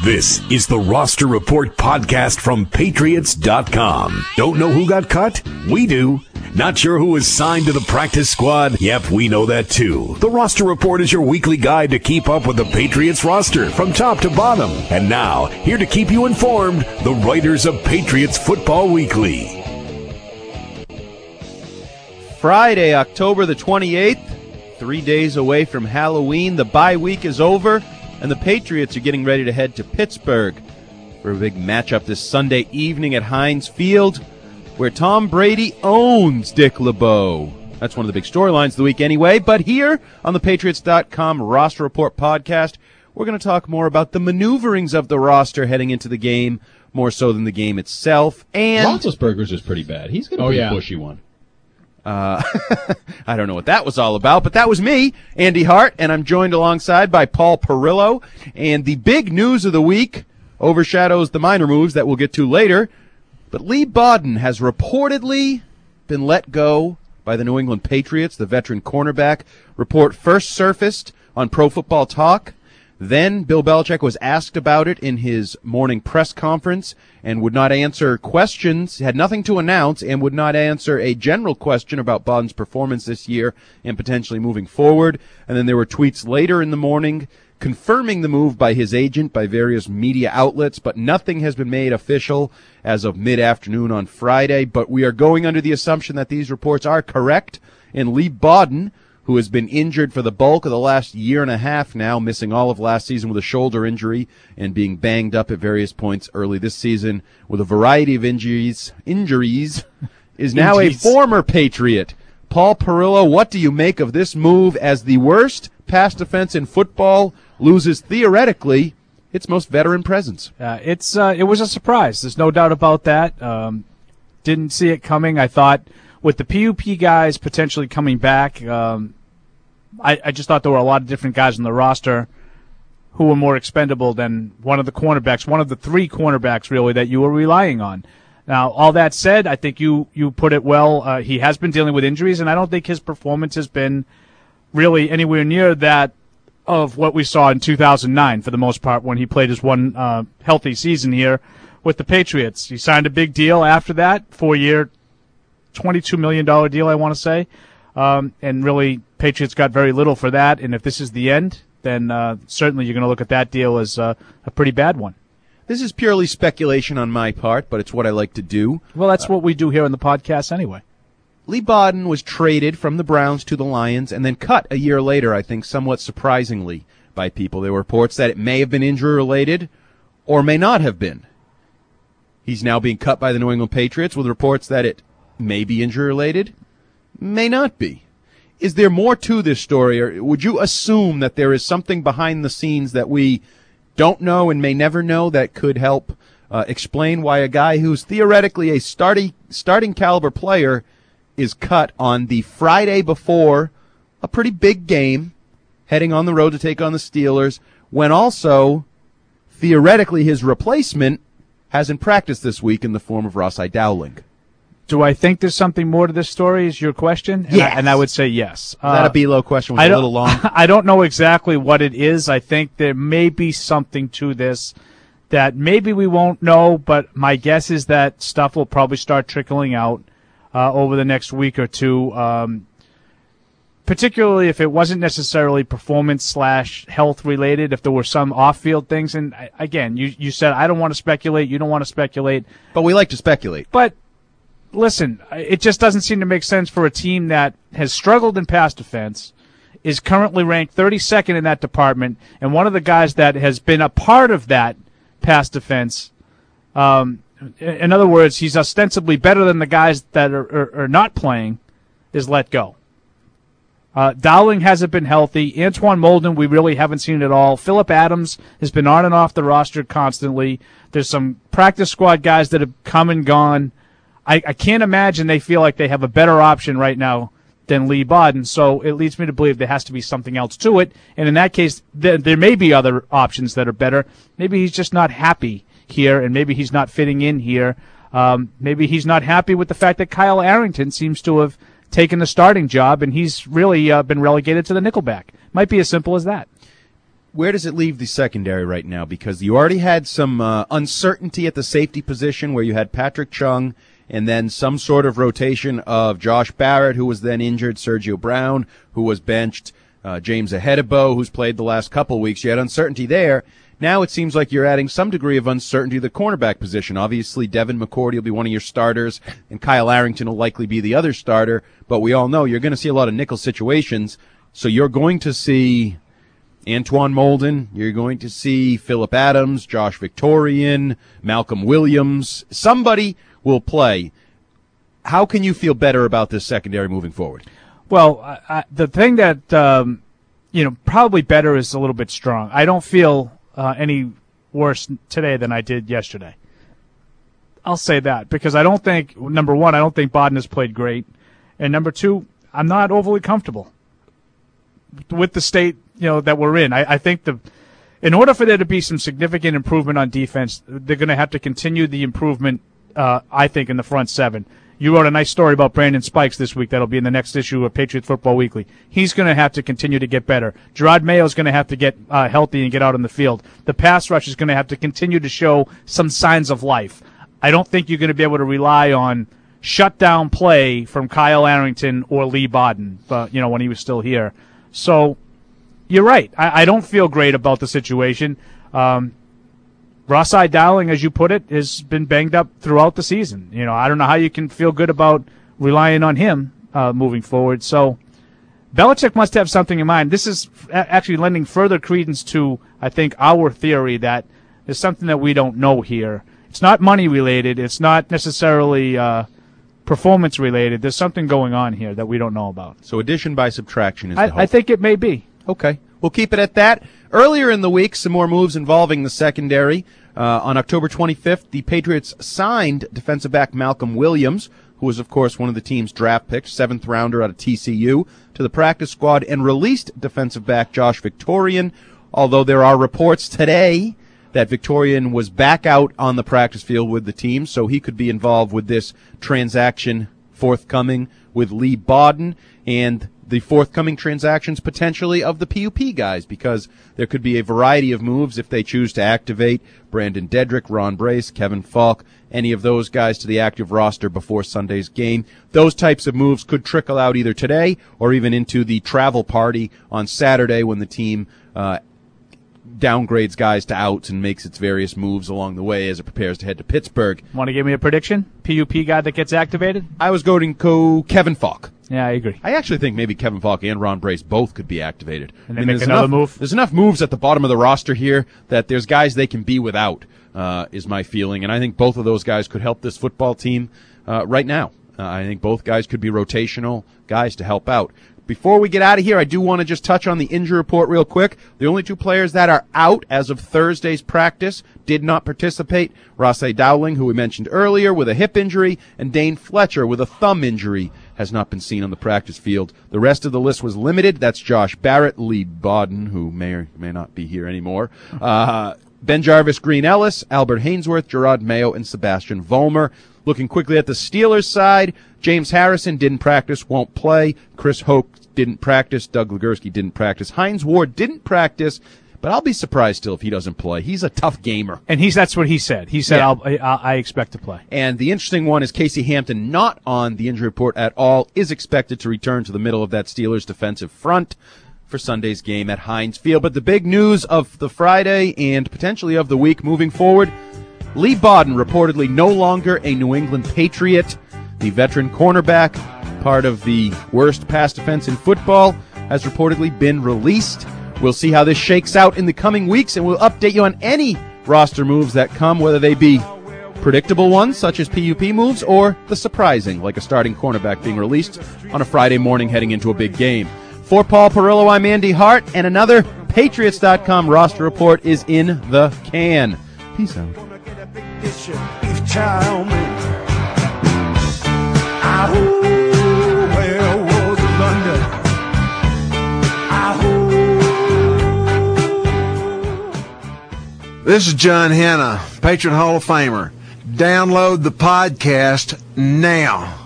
This is the Roster Report podcast from Patriots.com. Don't know who got cut? We do. Not sure who was signed to the practice squad? Yep, we know that too. The Roster Report is your weekly guide to keep up with the Patriots roster from top to bottom. And now, here to keep you informed, the writers of Patriots Football Weekly. Friday, October the 28th, 3 days away from Halloween. The bye week is over, and the Patriots are getting ready to head to Pittsburgh for a big matchup this Sunday evening at Heinz Field, where Tom Brady owns Dick LeBeau. That's one of the big storylines of the week anyway. But here on the Patriots.com Roster Report podcast, we're going to talk more about the maneuverings of the roster heading into the game, more so than the game itself. And Roethlisberger's is pretty bad. He's going to be a bushy one. I don't know what that was all about, but that was me, Andy Hart, and I'm joined alongside by Paul Perillo. And the big news of the week overshadows the minor moves that we'll get to later. But Lee Bodden has reportedly been let go by the New England Patriots. The veteran cornerback report first surfaced on Pro Football Talk. Then Bill Belichick was asked about it in his morning press conference and would not answer questions, had nothing to announce, and would not answer a general question about Bodden's performance this year and potentially moving forward. And then there were tweets later in the morning confirming the move by his agent, by various media outlets, but nothing has been made official as of mid-afternoon on Friday. But we are going under the assumption that these reports are correct, and Lee Bodden, who has been injured for the bulk of the last year and a half now, missing all of last season with a shoulder injury and being banged up at various points early this season with a variety of injuries, is now a former Patriot. Paul Perillo, what do you make of this move as the worst pass defense in football loses theoretically its most veteran presence? It was a surprise. There's no doubt about that. Didn't see it coming. I thought with the PUP guys potentially coming back, I just thought there were a lot of different guys on the roster who were more expendable than one of the cornerbacks, one of the three cornerbacks really that you were relying on. Now, all that said, I think you put it well. He has been dealing with injuries, and I don't think his performance has been really anywhere near that of what we saw in 2009 for the most part when he played his one healthy season here with the Patriots. He signed a big deal after that, 4-year, $22 million deal, I want to say. And really, Patriots got very little for that. And if this is the end, then certainly you're going to look at that deal as a pretty bad one. This is purely speculation on my part, but it's what I like to do. Well, that's what we do here on the podcast anyway. Lee Bodden was traded from the Browns to the Lions and then cut a year later, I think, somewhat surprisingly by people. There were reports that it may have been injury-related or may not have been. He's now being cut by the New England Patriots with reports that it may be injury-related, may not be. Is there more to this story, or would you assume that there is something behind the scenes that we don't know and may never know that could help explain why a guy who's theoretically a starting caliber player is cut on the Friday before a pretty big game, heading on the road to take on the Steelers, when also theoretically his replacement hasn't practiced this week in the form of Ross Dowling? Do I think there's something more to this story is your question? Yes. And I would say yes. Is that a B-low question? Was a little long? I don't know exactly what it is. I think there may be something to this that maybe we won't know, but my guess is that stuff will probably start trickling out over the next week or two, particularly if it wasn't necessarily performance/health related, if there were some off-field things. And again, you said I don't want to speculate, you don't want to speculate. But we like to speculate. But listen, it just doesn't seem to make sense for a team that has struggled in pass defense, is currently ranked 32nd in that department, and one of the guys that has been a part of that pass defense, in other words, he's ostensibly better than the guys that are not playing, is let go. Dowling hasn't been healthy. Antoine Molden, we really haven't seen at all. Phillip Adams has been on and off the roster constantly. There's some practice squad guys that have come and gone. I can't imagine they feel like they have a better option right now than Lee Bodden, so it leads me to believe there has to be something else to it. And in that case, there may be other options that are better. Maybe he's just not happy here, and maybe he's not fitting in here. Maybe he's not happy with the fact that Kyle Arrington seems to have taken the starting job, and he's really been relegated to the nickelback. Might be as simple as that. Where does it leave the secondary right now? Because you already had some uncertainty at the safety position where you had Patrick Chung and then some sort of rotation of Josh Barrett, who was then injured, Sergio Brown, who was benched, James Ahedebo, who's played the last couple of weeks. You had uncertainty there. Now it seems like you're adding some degree of uncertainty to the cornerback position. Obviously, Devin McCourty will be one of your starters, and Kyle Arrington will likely be the other starter. But we all know you're going to see a lot of nickel situations, so you're going to see Antoine Molden, you're going to see Phillip Adams, Josh Victorian, Malcolm Williams. Somebody will play. How can you feel better about this secondary moving forward? Well, the thing that, probably better is a little bit strong. I don't feel any worse today than I did yesterday. I'll say that because I don't think, number one, I don't think Bodden has played great. And number two, I'm not overly comfortable with the state, that we're in. I think in order for there to be some significant improvement on defense, they're going to have to continue the improvement, I think, in the front seven. You wrote a nice story about Brandon Spikes this week. That'll be in the next issue of Patriot Football Weekly. He's going to have to continue to get better. Gerard Mayo is going to have to get healthy and get out on the field. The pass rush is going to have to continue to show some signs of life. I don't think you're going to be able to rely on shutdown play from Kyle Arrington or Lee Bodden, when he was still here. So you're right. I don't feel great about the situation. Rossai Dowling, as you put it, has been banged up throughout the season. I don't know how you can feel good about relying on him moving forward. So Belichick must have something in mind. This is actually lending further credence to, I think, our theory that there's something that we don't know here. It's not money related. It's not necessarily performance related. There's something going on here that we don't know about. So addition by subtraction is the hope. I think it may be. Okay. We'll keep it at that. Earlier in the week, some more moves involving the secondary. On October 25th, the Patriots signed defensive back Malcolm Williams, who was, of course, one of the team's draft picks, 7th rounder out of TCU, to the practice squad, and released defensive back Josh Victorian, although there are reports today that Victorian was back out on the practice field with the team, so he could be involved with this transaction forthcoming with Lee Bodden and the forthcoming transactions potentially of the PUP guys, because there could be a variety of moves if they choose to activate Brandon Dedrick, Ron Brace, Kevin Falk, any of those guys to the active roster before Sunday's game. Those types of moves could trickle out either today or even into the travel party on Saturday when the team downgrades guys to outs and makes its various moves along the way as it prepares to head to Pittsburgh. Want to give me a prediction? PUP guy that gets activated? I was going to go Kevin Falk. Yeah, I agree. I actually think maybe Kevin Falk and Ron Brace both could be activated. And they make another move? There's enough moves at the bottom of the roster here that there's guys they can be without, is my feeling. And I think both of those guys could help this football team right now. I think both guys could be rotational guys to help out. Before we get out of here, I do want to just touch on the injury report real quick. The only two players that are out as of Thursday's practice did not participate. Rossai Dowling, who we mentioned earlier, with a hip injury, and Dane Fletcher with a thumb injury has not been seen on the practice field. The rest of the list was limited. That's Josh Barrett, Lee Bodden, who may or may not be here anymore, Ben Jarvis, Green Ellis, Albert Hainsworth, Gerard Mayo, and Sebastian Vollmer. Looking quickly at the Steelers side, James Harrison didn't practice, won't play. Chris Hoke didn't practice. Doug Legursky didn't practice. Hines Ward didn't practice, but I'll be surprised still if he doesn't play. He's a tough gamer. And that's what he said. He said, yeah. I expect to play. And the interesting one is Casey Hampton, not on the injury report at all, is expected to return to the middle of that Steelers defensive front for Sunday's game at Heinz Field. But the big news of the Friday and potentially of the week moving forward, Lee Bodden reportedly no longer a New England Patriot. The veteran cornerback, part of the worst pass defense in football, has reportedly been released. We'll see how this shakes out in the coming weeks, and we'll update you on any roster moves that come, whether they be predictable ones, such as PUP moves, or the surprising, like a starting cornerback being released on a Friday morning heading into a big game. For Paul Perillo, I'm Andy Hart, and another Patriots.com roster report is in the can. Peace out. This is John Hanna, Patriot Hall of Famer. Download the podcast now.